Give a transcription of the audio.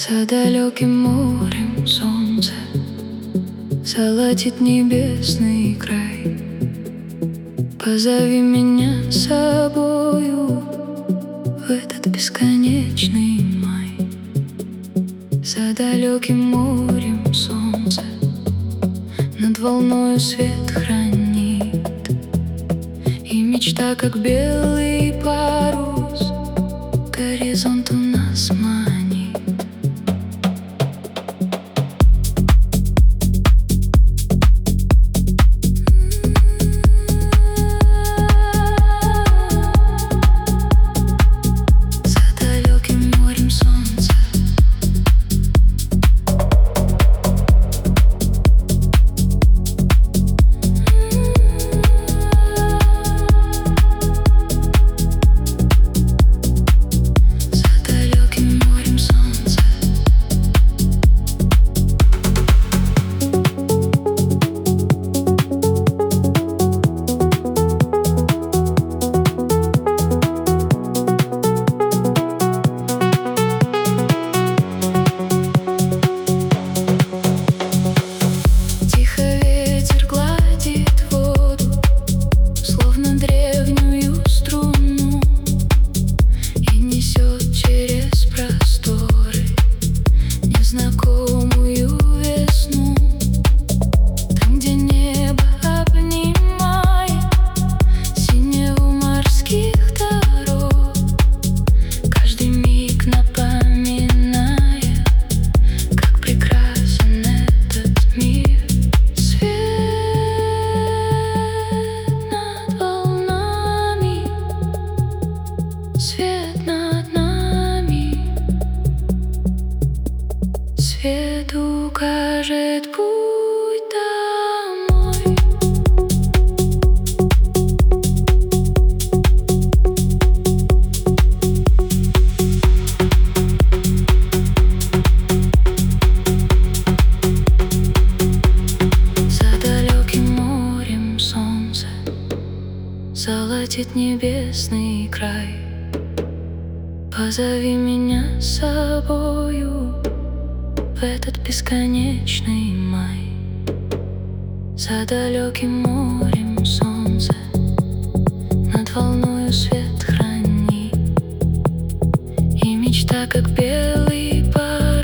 За далеким морем солнце золотит небесный край. Позови меня с собою в этот бесконечный май. За далеким морем солнце над волною свет хранит, и мечта, как белый парус, горизонт у нас манит. Свет над нами, свет укажет путь домой. За далеким морем солнце золотит небесный край. Позови меня с собою в этот бесконечный май. За далеким морем солнце над волною свет хранит, и мечта, как белый парус,